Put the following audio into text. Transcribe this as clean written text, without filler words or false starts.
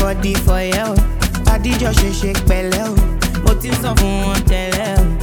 body for you. Body just shake pẹ̀lẹ́ o. Mo ti sọ fún wọn tẹ́lẹ̀ o.